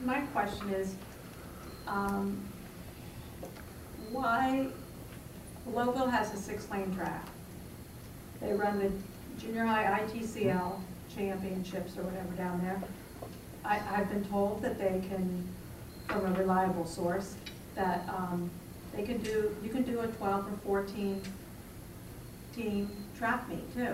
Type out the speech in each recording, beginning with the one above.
my question is, why Lowville has a 6-lane track? They run the junior high ITCL championships or whatever down there. I've been told that they can, from a reliable source, that you can do a 12 or 14 team track meet too.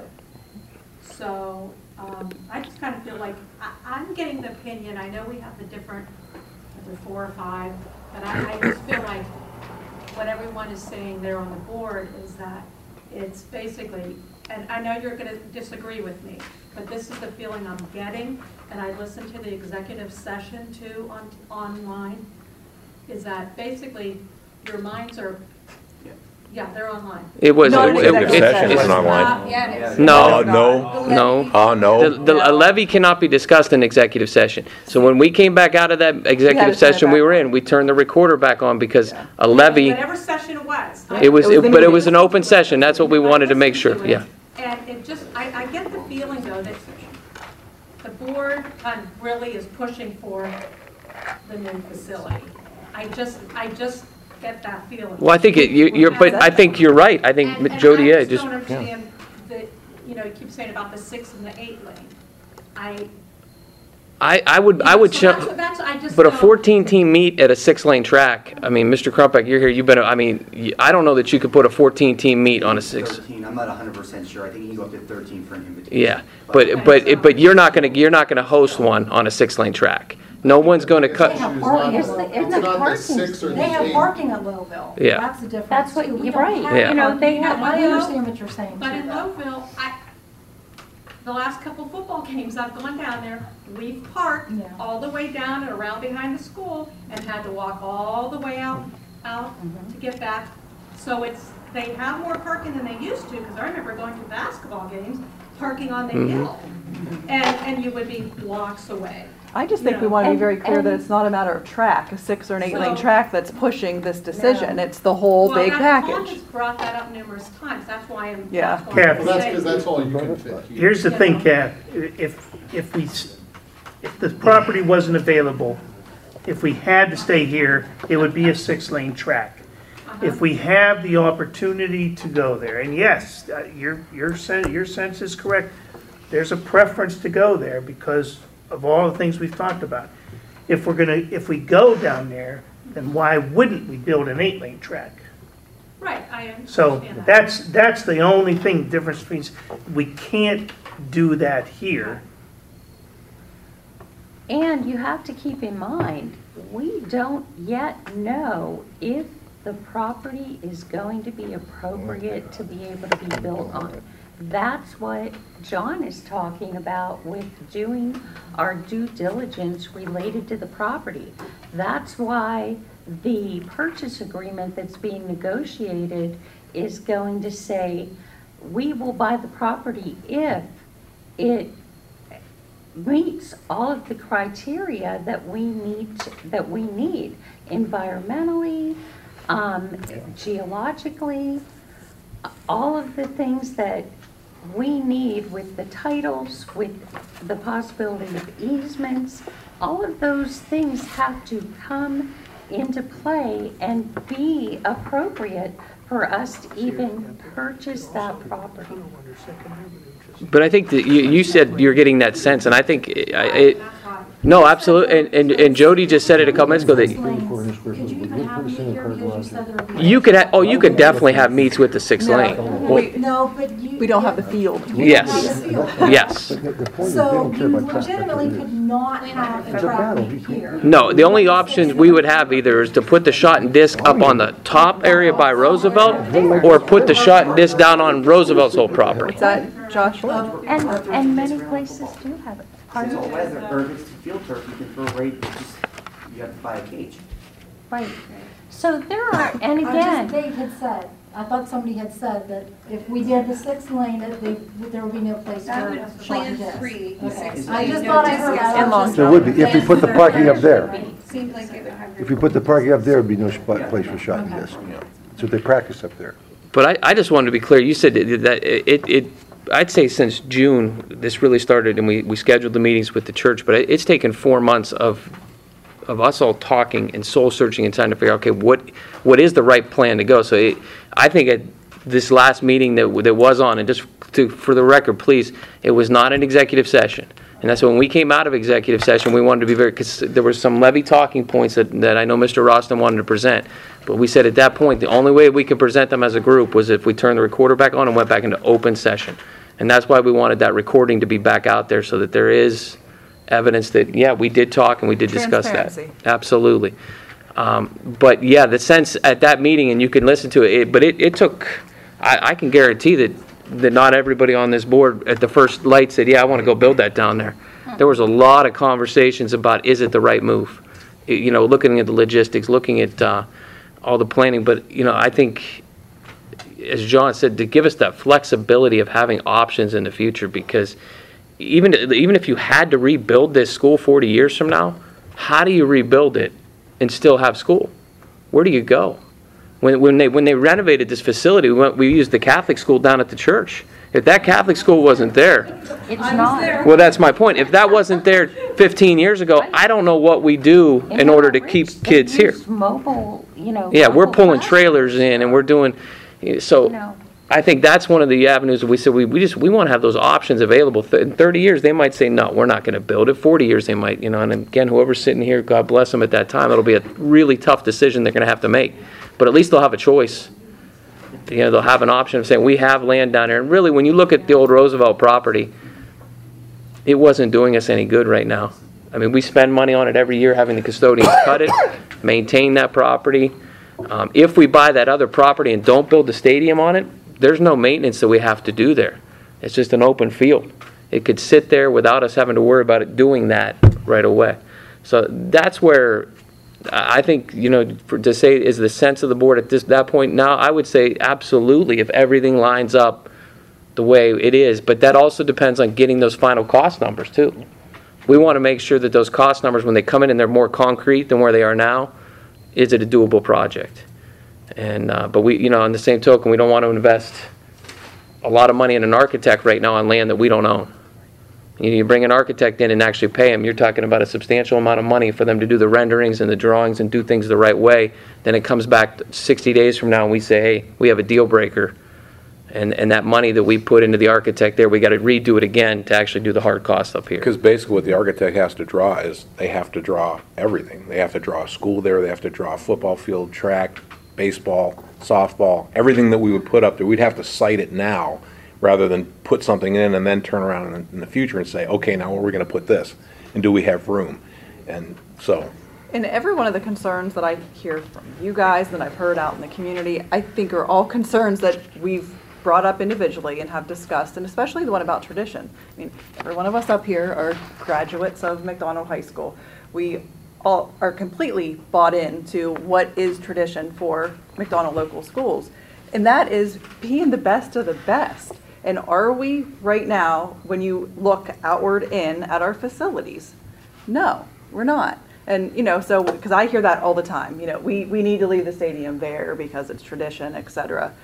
So I just kind of feel like I'm getting the opinion. I know we have the 4 or 5, but I just feel like what everyone is saying there on the board is that it's basically, and I know you're going to disagree with me, but this is the feeling I'm getting, and I listened to the executive session too online, is that basically your minds are, yeah, they're online. It was No, an executive session. isn't online. No. No. No. A levy cannot be discussed in executive session. So when we came back out of that executive session we were in, we turned the recorder back on because a levy, Whatever session it was. but it was an open session. That's what we wanted to make sure, yeah. And it just, I get the feeling though that the board really is pushing for the new facility. I just get that feeling. Well, I think but I think you're right. I think Jody, I just don't understand that, you keep saying about the 6 and the 8 lane. I would but a 14-team meet at a 6-lane track. I mean, Mr. Crumpek, you're here. You've been. I mean, I don't know that you could put a 14-team meet on a 6. 13. I'm not 100% sure. I think you can go up to 13 for an invitation. Yeah, but you're not gonna host one on a 6-lane track. No one's going to cut. They have parking. They have parking at Lowville. Yeah. That's the difference. That's what you're right. Yeah. They have. I understand what you're saying. But in Lowville, the last couple football games I've gone down there, we've parked all the way down and around behind the school and had to walk all the way out to get back. So they have more parking than they used to, because I remember going to basketball games, parking on the hill, and you would be blocks away. I just think we want to be very clear that it's not a matter of track, a 6 or an 8-lane track that's pushing this decision. It's the whole big package. Well, has brought that up numerous times. That's why I'm. Yeah. Kath, Well, that's because that's all you can fit. Here's the thing, Kath. If the property wasn't available, if we had to stay here, it would be a 6-lane track. If we have the opportunity to go there, and yes, your sense is correct. There's a preference to go there because of all the things we've talked about. If we go down there, then why wouldn't we build an 8-lane track? Right, I understand So that. that's the only thing, difference between, we can't do that here. And you have to keep in mind, we don't yet know if the property is going to be appropriate to be able to be built on. That's what John is talking about with doing our due diligence related to the property. That's why the purchase agreement that's being negotiated is going to say, we will buy the property if it meets all of the criteria that we need environmentally, geologically, all of the things that we need with the titles, with the possibility of easements. All of those things have to come into play and be appropriate for us to even purchase that property. But I think that you said you're getting that sense, and I think no, absolutely. And Jody just said it a couple minutes ago that Could you even have me here because you said there would be. you could definitely have meets with the 6-lane. No, but We don't have the field. Yes. Yes. So you legitimately could not have a track meet here. No, the only options we would have either is to put the shot and disc up on the top area by Roosevelt, or put the shot and disc down on Roosevelt's whole property. What's that, Josh? And many places do have it. It's all weather, or if it's field turf, you can throw you have to buy a cage. Right. So there are, and again, Dave had said, I thought somebody had said that if we did the 6 lane, there would be no place That for would shot and plan disc. 3, Okay. 6. I just thought I heard that. And long There would be, if we put the parking up there. Seems like it would have. If we put the parking up there, there'd be no place for shot and disc. So they practice up there. But I just wanted to be clear. You said that I'd say since June, this really started, and we scheduled the meetings with the church, but it's taken 4 months of of us all talking and soul searching and trying to figure out, okay, what is the right plan to go? So I think at this last meeting that was on, and just for the record, please, it was not an executive session. And that's when we came out of executive session, we wanted to be very, because there were some levy talking points that I know Mr. Roston wanted to present. But we said at that point, the only way we could present them as a group was if we turned the recorder back on and went back into open session. And that's why we wanted that recording to be back out there, so that there is evidence that, yeah, we did talk and we did discuss that. Transparency. Absolutely. But yeah, the sense at that meeting, and you can listen to it, but it took, I can guarantee that not everybody on this board at the first light said, yeah, I want to go build that down there. There was a lot of conversations about, is it the right move? Looking at the logistics, looking at all the planning. But, I think, as John said, to give us that flexibility of having options in the future, because even if you had to rebuild this school 40 years from now, how do you rebuild it and still have school? Where do you go? When they renovated this facility, we used the Catholic school down at the church. If that Catholic school wasn't there, It's not. well, that's my point. If that wasn't there 15 years ago, I don't know what we do in order to keep kids here. Mobile, Yeah, we're mobile pulling classrooms. trailers in, and we're doing, so No. I think that's one of the avenues that we said we want to have those options available. In 30 years, they might say, no, we're not going to build it. 40 years, they might, and again, whoever's sitting here, God bless them at that time, it'll be a really tough decision they're going to have to make. But at least they'll have a choice. They'll have an option of saying, we have land down there. And really, when you look at the old Roosevelt property, it wasn't doing us any good right now. I mean, we spend money on it every year, having the custodians cut it, maintain that property. If we buy that other property and don't build the stadium on it, there's no maintenance that we have to do there. It's just an open field. It could sit there without us having to worry about it doing that right away. So that's where I think, to say is the sense of the board at that point now, I would say absolutely if everything lines up the way it is. But that also depends on getting those final cost numbers too. We want to make sure that those cost numbers, when they come in and they're more concrete than where they are now, is it a doable project? And but we, on the same token, we don't want to invest a lot of money in an architect right now on land that we don't own. You bring an architect in and actually pay them, you're talking about a substantial amount of money for them to do the renderings and the drawings and do things the right way. Then it comes back 60 days from now and we say, hey, we have a deal breaker. And that money that we put into the architect there, we got to redo it again to actually do the hard costs up here. Because basically what the architect has to draw is, they have to draw everything. They have to draw a school there, they have to draw a football field, track, baseball, softball, everything that we would put up there. We'd have to cite it now, rather than put something in and then turn around in the future and say, okay, now where are we going to put this? And do we have room? And so. And every one of the concerns that I hear from you guys, that I've heard out in the community, I think are all concerns that we've brought up individually and have discussed, and especially the one about tradition. I mean, every one of us up here are graduates of McDonald High School. We all are completely bought into what is tradition for McDonald local schools. And that is being the best of the best. And are we right now, when you look outward in at our facilities? No, we're not. And, so, because I hear that all the time, we need to leave the stadium there because it's tradition, et cetera.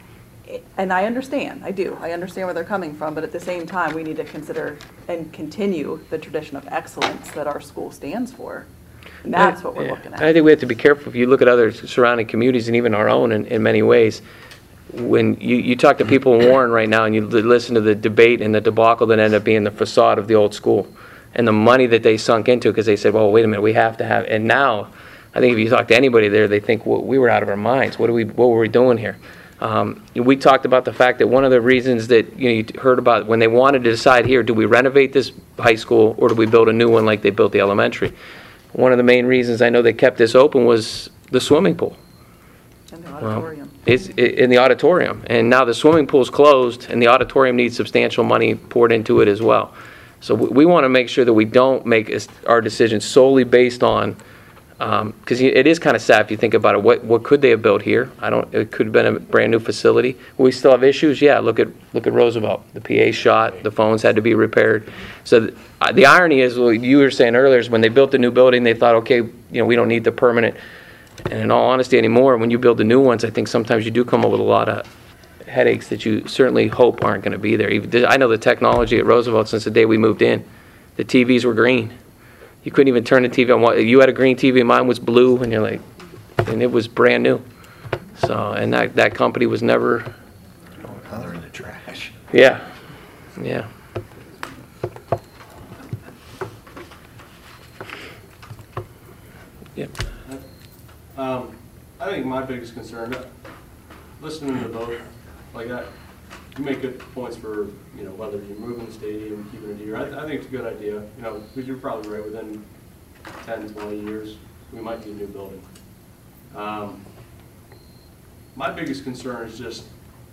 And I understand, I do. I understand where they're coming from, but at the same time, we need to consider and continue the tradition of excellence that our school stands for. And that's what we're looking at. I think we have to be careful. If you look at other surrounding communities and even our own in many ways, when you talk to people in Warren right now and you listen to the debate and the debacle that ended up being the facade of the old school and the money that they sunk into, because they said, well, wait a minute, we have to have, and now I think if you talk to anybody there, they think, well, we were out of our minds. What were we doing here? We talked about the fact that one of the reasons that you heard about when they wanted to decide here, do we renovate this high school or do we build a new one like they built the elementary? One of the main reasons I know they kept this open was the swimming pool. In the auditorium. It's in the auditorium, and now the swimming pool's closed, and the auditorium needs substantial money poured into it as well. So we want to make sure that we don't make our decisions solely based on, because it is kind of sad if you think about it. What could they have built here? It could have been a brand new facility. We still have issues. Yeah, look at Roosevelt. The PA shot. The phones had to be repaired. So the irony is, what you were saying earlier, is when they built the new building, they thought, okay, we don't need the permanent. And in all honesty anymore, when you build the new ones, I think sometimes you do come up with a lot of headaches that you certainly hope aren't going to be there. I know the technology at Roosevelt since the day we moved in. The TVs were green. You couldn't even turn the TV on. You had a green TV, mine was blue, and you're like, and it was brand new. So, and that company was never. Now they're in the trash. Yeah, yeah. Yep. I think my biggest concern, listening to both, like that, you make good points for, you know, whether you're moving the stadium, keeping it here. I think it's a good idea. You know, because you're probably right, within 10, 20 years, we might be a new building. My biggest concern is just,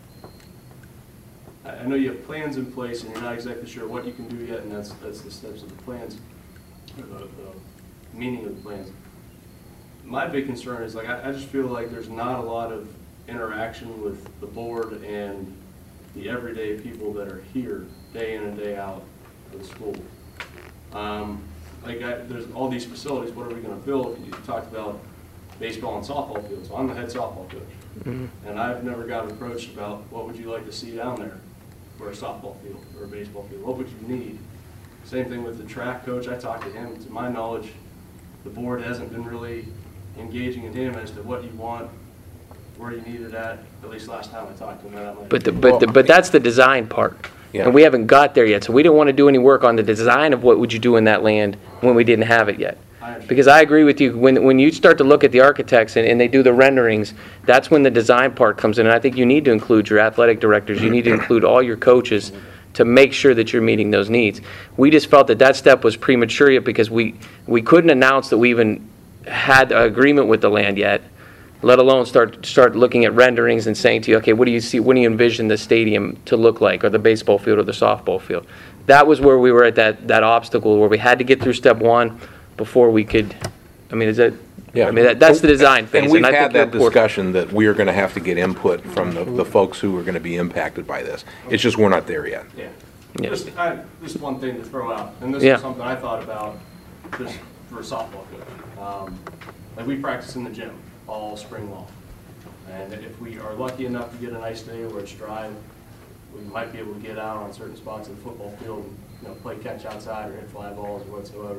I know you have plans in place and you're not exactly sure what you can do yet, and that's the steps of the plans, or the meaning of the plans. My big concern is, like, I just feel like there's not a lot of interaction with the board and the everyday people that are here day in and day out for the school. There's all these facilities, what are we going to build? You talked about baseball and softball fields. So I'm the head softball coach. Mm-hmm. And I've never gotten approached about what would you like to see down there for a softball field or a baseball field. What would you need? Same thing with the track coach. I talked to him. To my knowledge, the board hasn't been really engaging in him as to what you want, where you need it at least last time I talked to him. But that's the design part. Yeah. And we haven't got there yet, so we didn't want to do any work on the design of what would you do in that land when we didn't have it yet. Because I agree with you, when you start to look at the architects and they do the renderings, that's when the design part comes in. And I think you need to include your athletic directors, you need to include all your coaches to make sure that you're meeting those needs. We just felt that step was premature yet because we couldn't announce that we even had an agreement with the land yet, let alone start looking at renderings and saying to you, okay, what do you envision the stadium to look like, or the baseball field or the softball field? That was where we were at that obstacle where we had to get through step one before we could, I mean, is that, Yeah. I mean, that's the design phase. And we've I had think that discussion that we are going to have to get input from the folks who are going to be impacted by this. It's just we're not there yet. Yeah. Yeah. Just one thing to throw out, and this Yeah. is something I thought about just for a softball coach. Like, we practice in the gym all spring long. And if we are lucky enough to get a nice day where it's dry, we might be able to get out on certain spots of the football field and, you know, play catch outside or hit fly balls or whatsoever.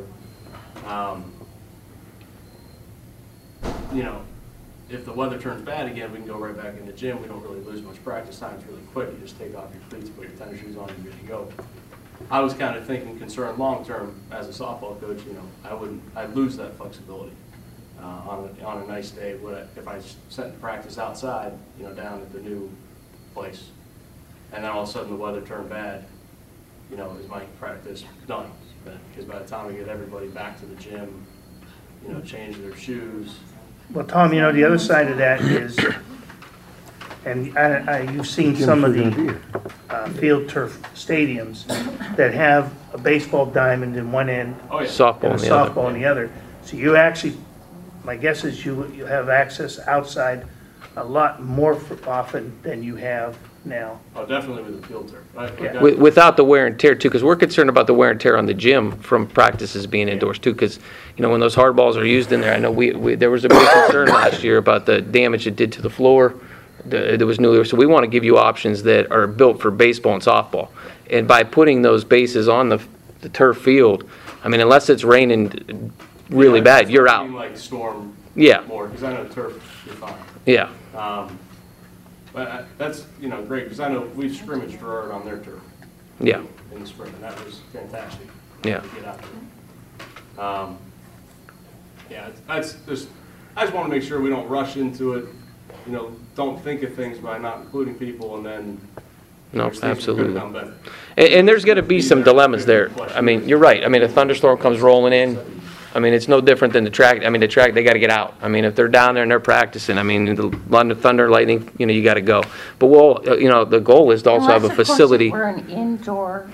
You know, if the weather turns bad again, we can go right back in the gym. We don't really lose much practice time. It's really quick. You just take off your cleats, put your tennis shoes on, and you're good to go. I was kind of thinking concerned long term as a softball coach. You know, I'd lose that flexibility on a nice day. If I sent practice outside, you know, down at the new place, and then all of a sudden the weather turned bad. You know, is my practice done? Because by the time we get everybody back to the gym, you know, change their shoes. Well, Tom, you know, the other side of that is, and you've seen some of the field turf stadiums that have a baseball diamond in one end Oh, yeah. Softball and a in the other. softball in the other. So you actually, my guess is you have access outside a lot more often than you have now. Oh, definitely with the field turf. Yeah. Without the wear and tear too, because we're concerned about the wear and tear on the gym from practices being indoors too, because, you know, when those hard balls are used in there, I know there was a big concern last year about the damage it did to the floor. There was new, so we want to give you options that are built for baseball and softball. And by putting those bases on the turf field, I mean, unless it's raining really bad, you're out. Like storm. Yeah. More, because I know turf, you're fine. Yeah. But that's, you know, great, because I know we've scrimmaged Gerard on their turf. Yeah. In the spring, and that was fantastic. Yeah. To get out there. Yeah, that's just, I just want to make sure we don't rush into it, you know, don't think of things by not including people, and then. No, there's things that could've absolutely. done better. And there's going to be some dilemmas there. I mean, you're right. I mean, a thunderstorm comes rolling in. I mean, it's no different than the track. I mean, the track, they got to get out. I mean, if they're down there and they're practicing, I mean, the London Thunder, Lightning, you know, you got to go. But we'll, you know, the goal is to also have a facility. Unless, of course, we're an indoor,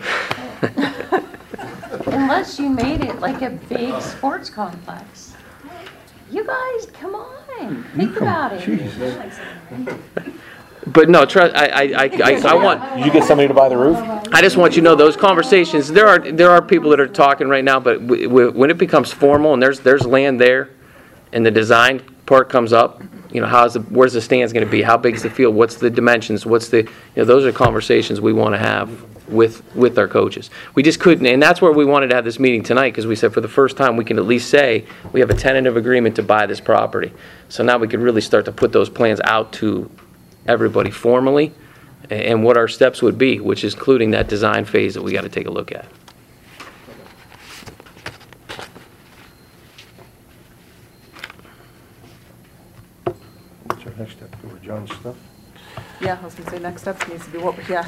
unless you made it like a big sports complex. You guys, come on, think about it. But no, trust, I want. Did you get somebody to buy the roof? I just want you to know those conversations. There are people that are talking right now, but when it becomes formal and there's land there, and the design part comes up, You know, where's the stands going to be? How big's the field? What's the dimensions? Those are conversations we want to have with our coaches. We just couldn't, and that's where we wanted to have this meeting tonight, because we said for the first time we can at least say we have a tentative agreement to buy this property. So now we could really start to put those plans out to everybody formally, and what our steps would be, which is including that design phase that we got to take a look at. What's our next step? Over John's stuff? Yeah, I was gonna say, next step needs to be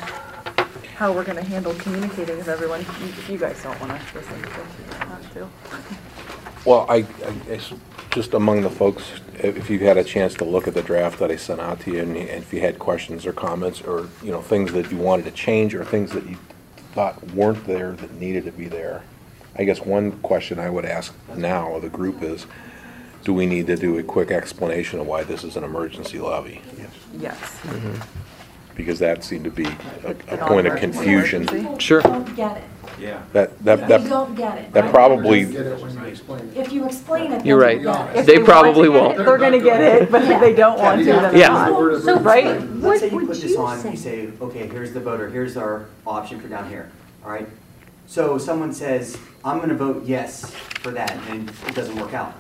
how we're gonna handle communicating with everyone. If you guys don't wanna listen, you don't have to. Well, I just among the folks, if you had a chance to look at the draft that I sent out to you, and if you had questions or comments, or, things that you wanted to change, or things that you thought weren't there that needed to be there, I guess one question I would ask now of the group is, do we need to do a quick explanation of why this is an emergency levy? Yes. Because that seemed to be a point of confusion. Sure. You don't get it. Yeah. You don't get it. That probably, Get it when you explain it. If you explain it, then You're right. you get it. If They want probably to get won't. it, they're gonna get it, but if they don't want to, then they're Yeah. not. So, Right? Let's what say you would put this you on, say? you say, okay, here's the voter, here's our option for down here, all right? So someone says, I'm gonna vote yes for that, and it doesn't work out.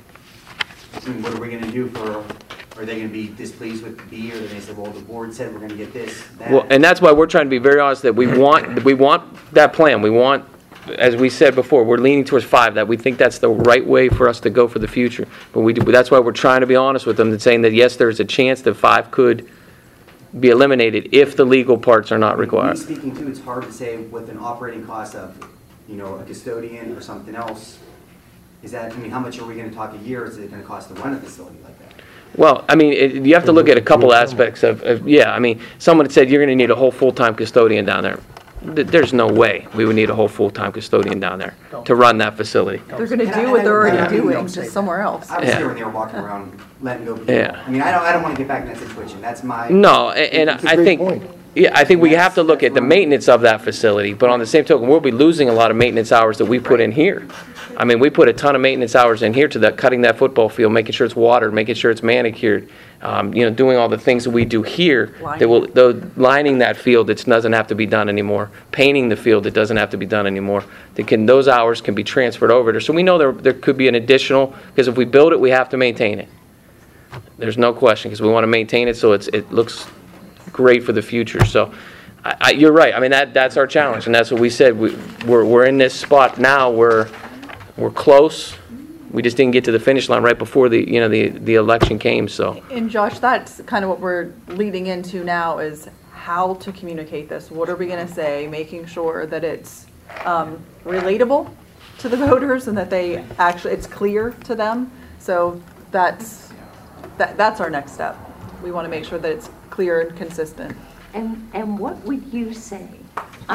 I mean, what are we gonna do are they gonna be displeased with B, or they say, well, the board said we're gonna get this, that? Well, and that's why we're trying to be very honest that we want that plan. We want, as we said before, we're leaning towards 5, that we think that's the right way for us to go for the future. But that's why we're trying to be honest with them and saying that, yes, there's a chance that 5 could be eliminated if the legal parts are not required. Me speaking too, it's hard to say with an operating cost of, a custodian or something else. How much are we gonna talk a year? Is it gonna cost to run a facility like that? Well, you have to look at a couple aspects of someone had said you're going to need a whole full-time custodian down there. There's no way we would need a whole full-time custodian down there to run that facility. They're gonna do what they're already doing, just somewhere else. I was Yeah. here when they were walking around letting go people. Yeah. I don't wanna get back in that situation. That's my. No, and It's a I great think, point. I think we have to look at the maintenance of that facility, but on the same token, we'll be losing a lot of maintenance hours that we put in here. We put a ton of maintenance hours in here to cutting that football field, making sure it's watered, making sure it's manicured, doing all the things that we do here lining that field, it doesn't have to be done anymore. Painting the field, it doesn't have to be done anymore. Those hours can be transferred over there. So we know there could be an additional, because if we build it, we have to maintain it. There's no question, because we want to maintain it so it looks great for the future. So you're right. That's our challenge, and that's what we said. We're in this spot now where we're close. We just didn't get to the finish line right before the election came. So. And Josh, that's kind of what we're leading into now, is how to communicate this. What are we gonna say? Making sure that it's relatable to the voters and that it's clear to them. So that's our next step. We want to make sure that it's clear and consistent. And what would you say? I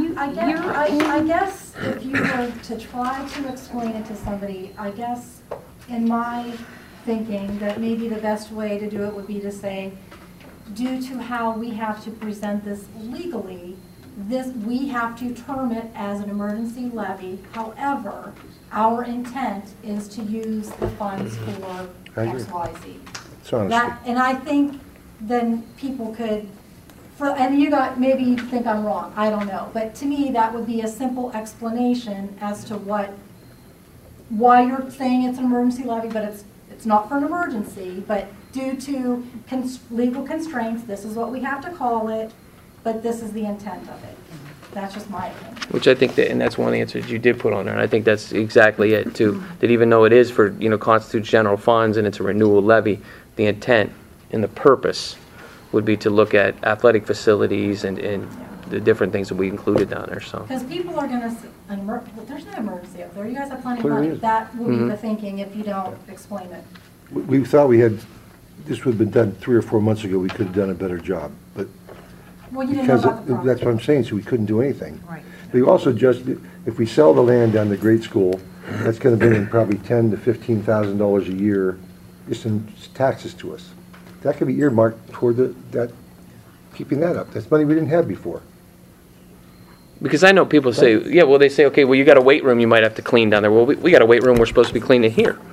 guess if you were to try to explain it to somebody, I guess in my thinking that maybe the best way to do it would be to say, due to how we have to present this legally, we have to term it as an emergency levy. However, our intent is to use the funds for X, Y, Z. It's honesty. And I think then people could, and maybe you think I'm wrong, I don't know. But to me, that would be a simple explanation as to why you're saying it's an emergency levy, but it's not for an emergency, but due to legal constraints, this is what we have to call it, but this is the intent of it. That's just my opinion. Which I think and that's one of the answers you did put on there, and I think that's exactly it too. That even though it is for, constitutes general funds and it's a renewal levy, the intent and the purpose would be to look at athletic facilities and the different things that we included down there, so. Because people are gonna say, there's no emergency up there, you guys have plenty of Clearly money. is. That will be the thinking if you don't explain it. We thought this would have been done 3 or 4 months ago, we could have done a better job, but Well, you didn't know because about the problem. that's what I'm saying, so we couldn't do anything. Right. We also if we sell the land down the grade school, that's gonna bring in probably $10,000 to $15,000 a year just in taxes to us. That could be earmarked toward keeping that up. That's money we didn't have before. Because I know people say, they say, okay, well, you got a weight room you might have to clean down there. Well, we got a weight room we're supposed to be cleaning here.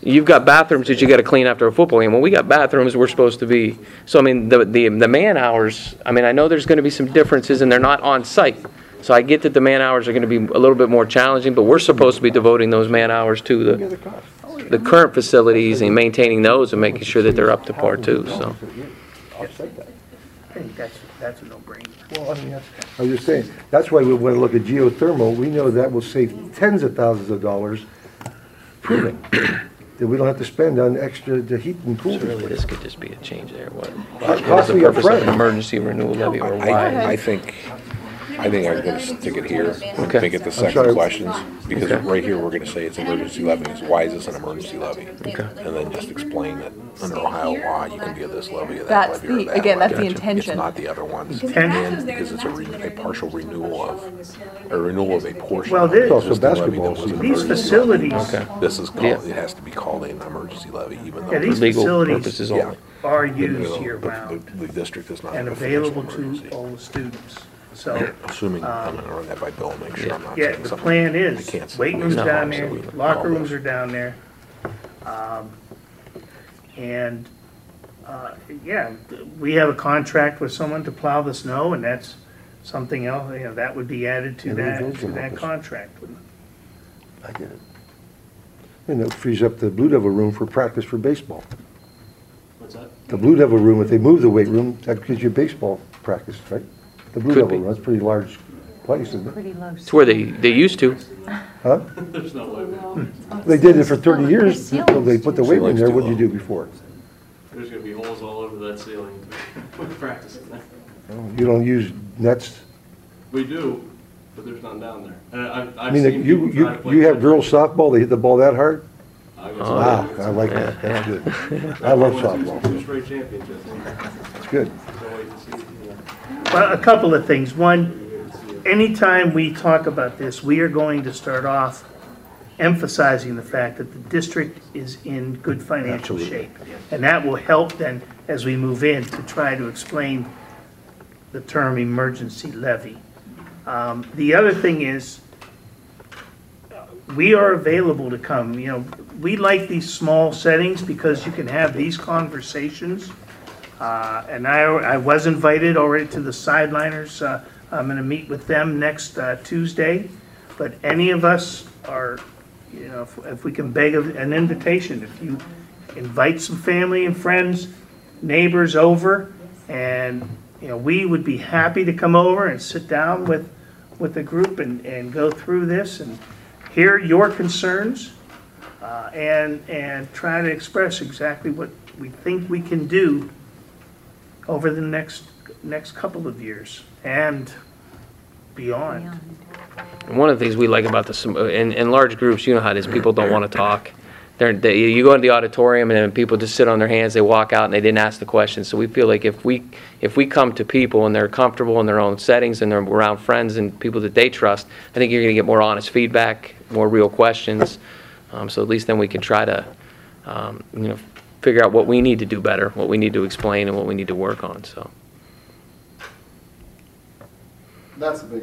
you've got bathrooms that you gotta clean after a football game. When we got bathrooms, we're supposed to be, so I mean, the man hours, I mean, I know there's gonna be some differences and they're not on site. So I get that the man hours are gonna be a little bit more challenging, but we're supposed to be devoting those man hours to the current facilities and maintaining those and making sure that they're up to par too, so. Offset that. I think that's a no-brainer. Well, I mean, I was just saying, that's why we want to look at geothermal. We know that will save tens of thousands of dollars proving that we don't have to spend on extra to heat and cool. So really, this could just be a change there, what? How What is the costly purpose of upfront? an emergency renewal levy or why? I think I'm gonna stick it here, Okay. make it the sorry. second questions, because Okay. right here, we're gonna say it's emergency levy. So why is this an emergency levy? Okay. And then just explain that under Ohio law, you can be at this levy or that That's levy or the, that again, that's the levy. intention. It's not the other ones. Intention. Because it's a partial renewal of a portion. Well, of this- the Also existing levy that basketball was an season. These emergency facilities Okay. This is called, Yeah. it has to be called an emergency levy, even though. Yeah, these Legal facilities purposes Yeah. only. are you know, used the- year-round The district is not. and a financial available to emergency. all the students. So, Assuming, I'm gonna run that by Bill and make sure I'm not yeah, saying the something. plan I is, can't say. weight rooms No, down there, absolutely. locker All rooms those. are down there. And, yeah, we have a contract with someone to plow the snow, and that's something else, you know, that would be added to Yeah, those that, are to that numbers. contract. I get it. And it frees up the Blue Devil room for practice for baseball. What's that? The Blue Devil room, if they move the weight room, that gives you baseball practice, right? The Blue Could Devil be. room, that's a pretty large place, isn't it? Pretty low. It's where they used to. Huh? There's no way. They did it for 30 years until they put the weight room there. What'd you do before? There's gonna be holes all over that ceiling with practicing there. You don't use nets? We do, but there's none down there. And I I've mean, seen you, people try to play. you have catch. girls softball, they hit the ball that hard? I guess Oh, Wow, so. I like that, that's good. I love softball, Two straight championships. it's good. Can't wait to see, you know. Well, a couple of things. One, anytime we talk about this, we are going to start off emphasizing the fact that the district is in good financial Absolutely. shape. And that will help then, as we move in, to try to explain the term emergency levy. The other thing is, we are available to come, you know, we like these small settings because you can have these conversations. And I was invited already to the Sideliners. I'm going to meet with them next Tuesday. But any of us are, you know, if we can beg an invitation, if you invite some family and friends, neighbors over, and, you know, we would be happy to come over and sit down with the group and go through this and hear your concerns and try to express exactly what we think we can do over the next couple of years and beyond. And one of the things we like about in large groups, you know how it is, people don't want to talk. You go into the auditorium and then people just sit on their hands, they walk out and they didn't ask the questions. So we feel like if we come to people and they're comfortable in their own settings and they're around friends and people that they trust, I think you're going to get more honest feedback, more real questions. So at least then we can try to, figure out what we need to do better, what we need to explain and what we need to work on, so. That's the big